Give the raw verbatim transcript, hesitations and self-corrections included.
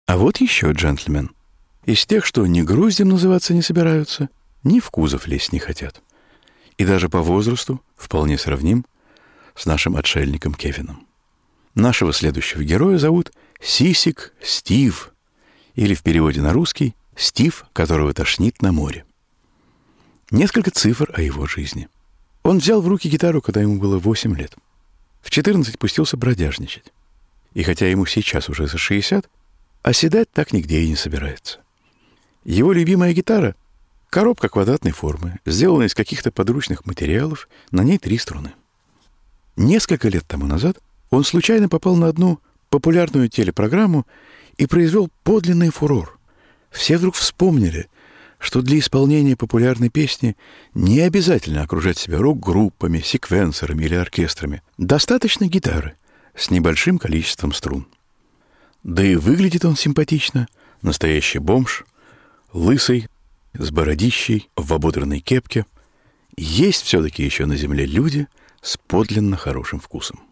А вот еще джентльмен. Из тех, что ни груздем называться не собираются, ни в кузов лезть не хотят. И даже по возрасту вполне сравним с нашим отшельником Кевином. Нашего следующего героя зовут Сисик Стив, или в переводе на русский «Стив, которого тошнит на море». Несколько цифр о его жизни. Он взял в руки гитару, когда ему было восемь лет. В четырнадцать пустился бродяжничать. И хотя ему сейчас уже за шестьдесят, оседать так нигде и не собирается. Его любимая гитара — коробка квадратной формы, сделанная из каких-то подручных материалов, на ней три струны. Несколько лет тому назад он случайно попал на одну популярную телепрограмму и произвел подлинный фурор. Все вдруг вспомнили, что для исполнения популярной песни не обязательно окружать себя рок-группами, секвенсорами или оркестрами. Достаточно гитары с небольшим количеством струн. Да и выглядит он симпатично. Настоящий бомж, лысый, с бородищей, в ободранной кепке. Есть все-таки еще на земле люди с подлинно хорошим вкусом.